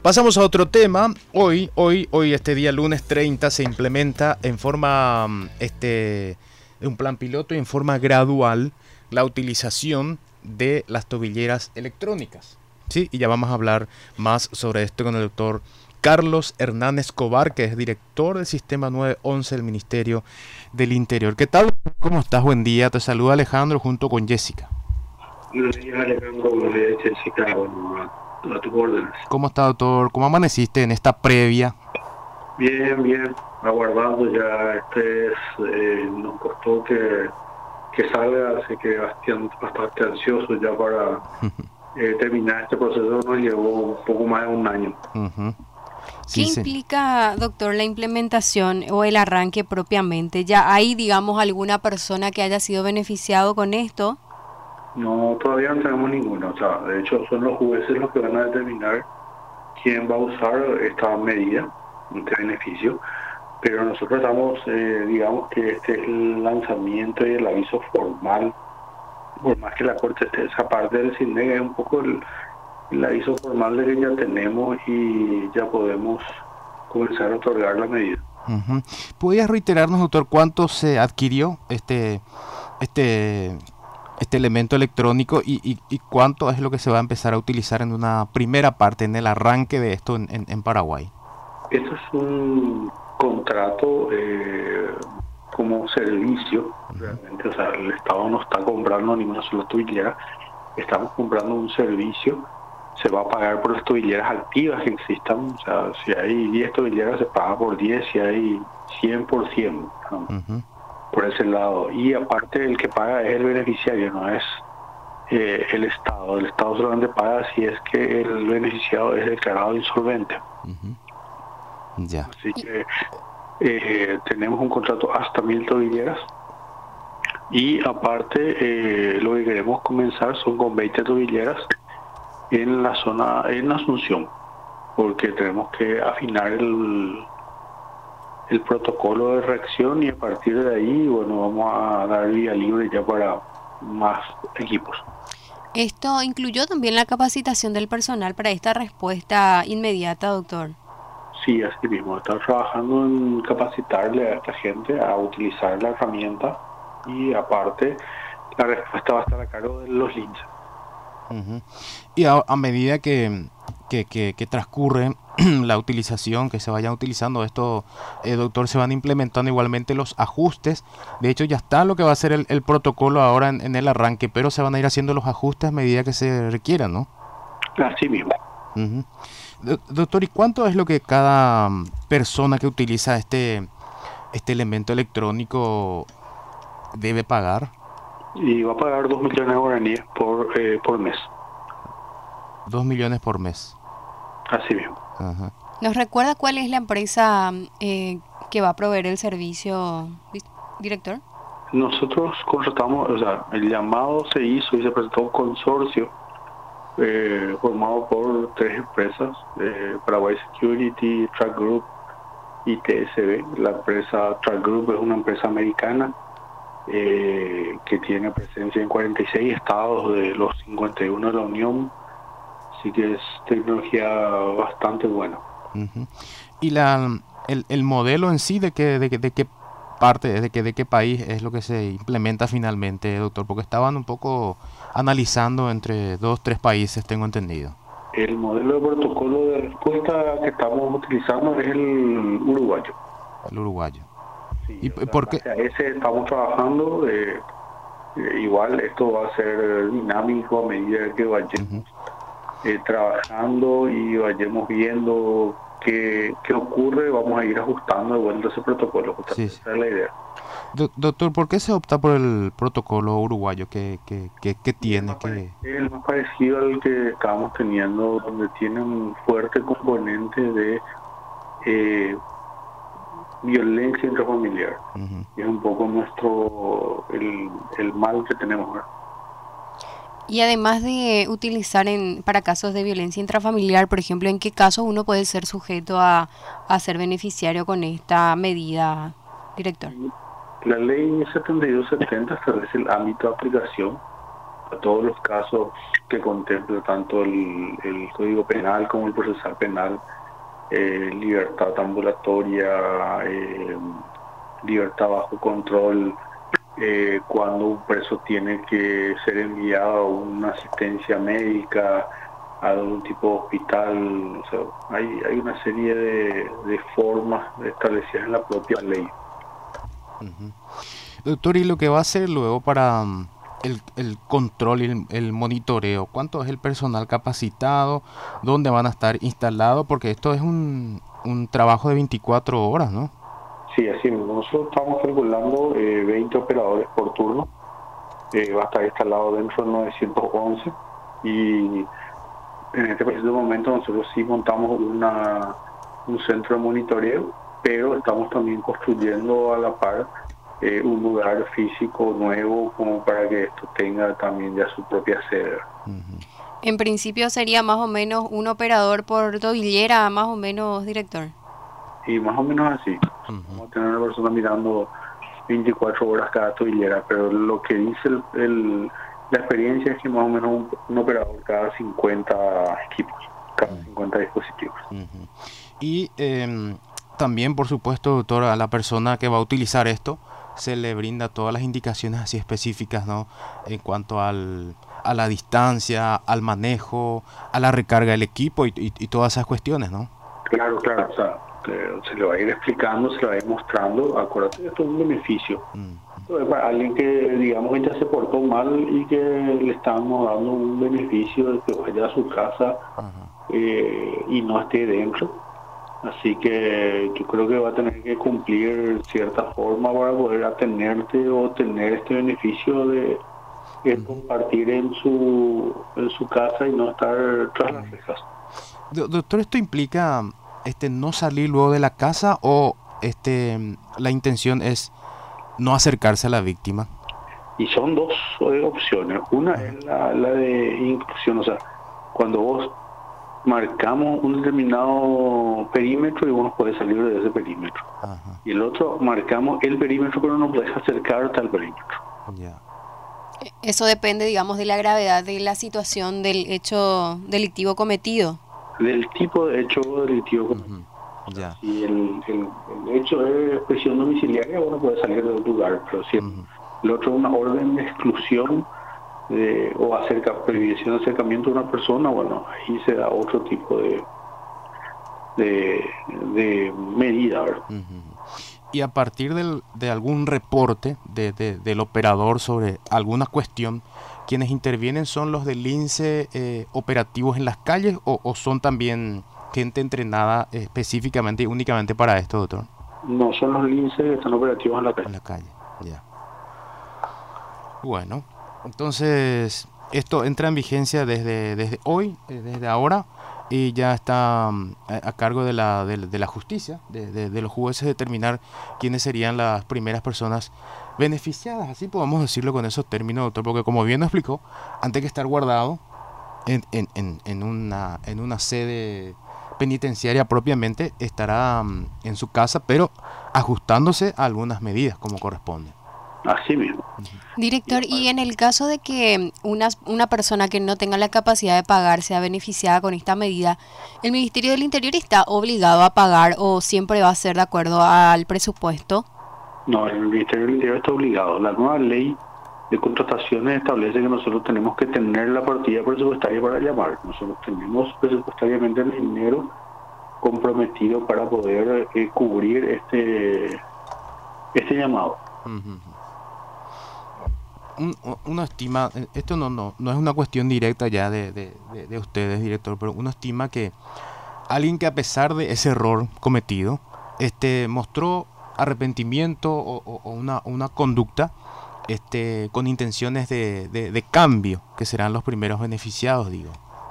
Pasamos a otro tema. Hoy, este día lunes 30, se implementa en forma, un plan piloto y en forma gradual la utilización de las tobilleras electrónicas. Sí, y ya vamos a hablar más sobre esto con el doctor Carlos Hernán Escobar, que es director del Sistema 911 del Ministerio del Interior. ¿Qué tal? ¿Cómo estás? Buen día. Te saluda Alejandro junto con Jessica. Buenos días, Alejandro. Buenos días, Jessica. Bueno, a tus órdenes. ¿Cómo está, doctor? ¿Cómo amaneciste en esta previa? Bien, bien. Aguardando ya. Nos costó que salga, así que bastante ansioso ya para terminar este proceso. Nos llevó un poco más de un año. Sí, ¿Qué sí. implica, doctor, la implementación o el arranque propiamente? ¿Ya hay, digamos, alguna persona que haya sido beneficiado con esto? No, todavía no tenemos ninguna. O sea, de hecho, son los jueces los que van a determinar quién va a usar esta medida, este beneficio. Pero nosotros estamos, digamos que este es el lanzamiento y el aviso formal, por más que la Corte esté esa parte del CINEG, es un poco el aviso formal de que ya tenemos y ya podemos comenzar a otorgar la medida. ¿Podrías reiterarnos, doctor, cuánto se adquirió este elemento electrónico y cuánto es lo que se va a empezar a utilizar en una primera parte, en el arranque de esto en Paraguay? Esto es un contrato como servicio, realmente. O sea, el Estado no está comprando ninguna sola tobillera, estamos comprando un servicio. Se va a pagar por las tobilleras activas que existan. O sea, si hay 10 tobilleras se paga por 10, si hay 100 por 100, ¿no? Por ese lado. Y aparte el que paga es el beneficiario, no es el Estado. El Estado solamente paga si es que el beneficiado es declarado insolvente. Ya. Así que tenemos un contrato hasta 1000 tobilleras. Y aparte lo que queremos comenzar son con 20 tobilleras en la zona, en Asunción, porque tenemos que afinar el protocolo de reacción y a partir de ahí, bueno, vamos a dar vía libre ya para más equipos. ¿Esto incluyó también la capacitación del personal para esta respuesta inmediata, doctor? Sí, así mismo, estamos trabajando en capacitarle a esta gente a utilizar la herramienta y aparte la respuesta va a estar a cargo de los linces. Y a medida que transcurre la utilización, que se vayan utilizando esto, doctor, se van implementando igualmente los ajustes. De hecho, ya está lo que va a ser el protocolo ahora en el arranque, pero se van a ir haciendo los ajustes a medida que se requieran, ¿no? Así mismo. Doctor, ¿y cuánto es lo que cada persona que utiliza este elemento electrónico debe pagar? Y va a pagar 2 millones de guaraníes por mes. 2 millones por mes. Así mismo. ¿Nos recuerda cuál es la empresa que va a proveer el servicio, director? Nosotros contratamos, o sea, el llamado se hizo y se presentó un consorcio formado por 3 empresas, Paraguay Security, Track Group y TSB. La empresa Track Group es una empresa americana que tiene presencia en 46 estados de los 51 de la Unión, así que es tecnología bastante buena. ¿Y el modelo en sí de qué parte, de qué país es lo que se implementa finalmente, doctor? Porque estaban un poco analizando entre 2-3 países, tengo entendido. El modelo de protocolo de respuesta que estamos utilizando es el uruguayo. El uruguayo. Sí, ¿Y por qué? A ese estamos trabajando. Igual esto va a ser dinámico a medida que vayamos trabajando y vayamos viendo qué ocurre. Vamos a ir ajustando de vuelta ese protocolo. Sí. Esa es la idea. Doctor, ¿por qué se opta por el protocolo uruguayo? ¿Qué tiene? Es el más parecido al que estábamos teniendo, donde tiene un fuerte componente de violencia intrafamiliar. Es un poco el mal que tenemos ahora. Y además de utilizar para casos de violencia intrafamiliar, por ejemplo, ¿en qué casos uno puede ser sujeto a ser beneficiario con esta medida, director? La ley 7270 establece el ámbito de aplicación. todos los casos que contempla tanto el Código Penal como el procesal penal, libertad ambulatoria, libertad bajo control, cuando un preso tiene que ser enviado a una asistencia médica, a algún tipo de hospital. O sea, hay una serie de formas establecidas en la propia ley. Doctor, ¿y lo que va a hacer luego para el control y el monitoreo? ¿Cuánto es el personal capacitado? ¿Dónde van a estar instalados? Porque esto es un trabajo de 24 horas, ¿no? Sí, así mismo. Nosotros estamos calculando 20 operadores por turno. Va a estar instalado dentro del 911 y en este preciso momento nosotros sí montamos un centro de monitoreo, pero estamos también construyendo a la par un lugar físico nuevo como para que esto tenga también ya su propia sede. En principio sería más o menos un operador por tobillera, más o menos, director. Y más o menos así. Vamos a tener una persona mirando 24 horas cada tobillera, pero lo que dice la experiencia es que más o menos un operador cada 50 equipos, cada 50 dispositivos. Y también, por supuesto, doctor, a la persona que va a utilizar esto se le brinda todas las indicaciones así específicas, ¿no? En cuanto a la distancia, al manejo, a la recarga del equipo y todas esas cuestiones, ¿no? Claro, claro. O sea, se le va a ir explicando, se le va a ir mostrando. Acuérdate, esto es un beneficio. Para alguien que, digamos, que ya se portó mal y que le estamos dando un beneficio de que vaya a su casa y no esté dentro. Así que yo creo que va a tener que cumplir cierta forma para poder atenerte o tener este beneficio de compartir en su casa y no estar tras las rejas. Doctor, ¿esto implica no salir luego de la casa o la intención es no acercarse a la víctima? Y son dos opciones. Una es la de inclusión, o sea, cuando vos marcamos un determinado perímetro y vos no podés salir de ese perímetro. Y el otro, marcamos el perímetro pero no podés acercarte al perímetro. Eso depende, digamos, de la gravedad de la situación del hecho delictivo cometido. Del tipo de hecho delictivo cometido. Si el hecho es prisión domiciliaria, uno puede salir del lugar, pero si el otro es una orden de exclusión o prohibición de acercamiento a una persona, bueno, ahí se da otro tipo de medida, ¿verdad? Y a partir de algún reporte del operador sobre alguna cuestión, ¿quienes intervienen son los del lince operativos en las calles o son también gente entrenada específicamente y únicamente para esto, doctor? No, son los lince que están operativos en la calle. En la calle, ya. Bueno, entonces esto entra en vigencia desde hoy, desde ahora, y ya está a cargo de la justicia, de los jueces, determinar quiénes serían las primeras personas beneficiadas, así podemos decirlo con esos términos, doctor, porque como bien nos explicó, antes que estar guardado en una sede penitenciaria propiamente, estará en su casa, pero ajustándose a algunas medidas como corresponde. Así mismo. Director, y en el caso de que una persona que no tenga la capacidad de pagar sea beneficiada con esta medida, ¿el Ministerio del Interior está obligado a pagar o siempre va a ser de acuerdo al presupuesto? No, el Ministerio del Interior está obligado. La nueva ley de contrataciones establece que nosotros tenemos que tener la partida presupuestaria para llamar. Nosotros tenemos presupuestariamente el dinero comprometido para poder cubrir este llamado. Uno estima, esto no es una cuestión directa ya de ustedes, director, pero uno estima que alguien que a pesar de ese error cometido, mostró arrepentimiento o una conducta con intenciones de cambio, que serán los primeros beneficiados, digo.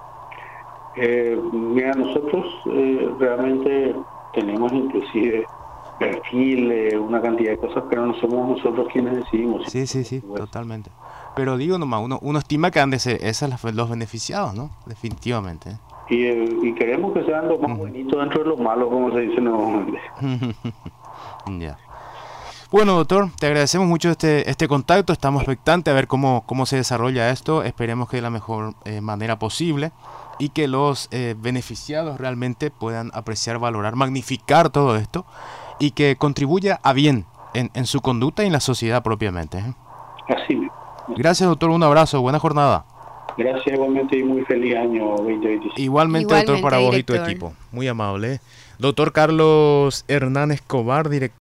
Mira, nosotros realmente tenemos inclusive perfil, una cantidad de cosas, pero no somos nosotros quienes decidimos. Sí, totalmente. Pero digo nomás, uno estima que han de ser esos los beneficiados, ¿no? Definitivamente. Y queremos que sean los más bonitos dentro de los malos, como se dice normalmente. Ya. Bueno, doctor, te agradecemos mucho este contacto. Estamos expectantes a ver cómo se desarrolla esto. Esperemos que de la mejor manera posible y que los beneficiados realmente puedan apreciar, valorar, magnificar todo esto y que contribuya a bien en su conducta y en la sociedad propiamente. Así mismo. Gracias, doctor. Un abrazo. Buena jornada. Gracias igualmente y muy feliz año 2025. Igualmente, doctor, para vos y tu equipo. Muy amable. Doctor Carlos Hernán Escobar, director.